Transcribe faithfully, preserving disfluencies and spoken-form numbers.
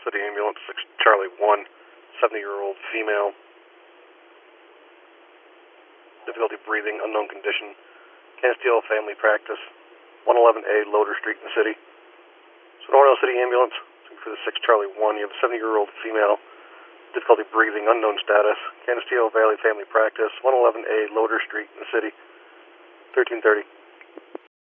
City Ambulance, six Charlie one, seventy-year-old female, difficulty breathing, unknown condition, Castile Family Practice, one eleven A Loader Street in the city. Sonoran City Ambulance, for the six Charlie one, you have a seventy-year-old female, difficulty breathing, unknown status, Canisteo Valley Family Practice, one eleven A Loader Street in the city, thirteen thirty.